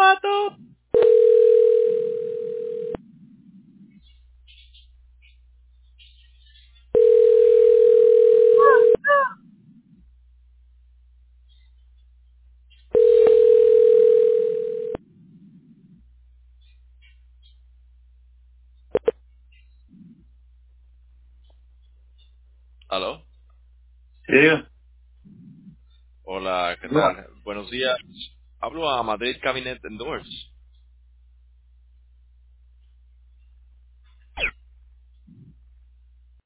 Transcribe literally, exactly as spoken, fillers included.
pato. ¿Aló? Sí, diga. Hola, ¿qué No. tal? Buenos días. Hablo a Madrid Cabinet Endorse.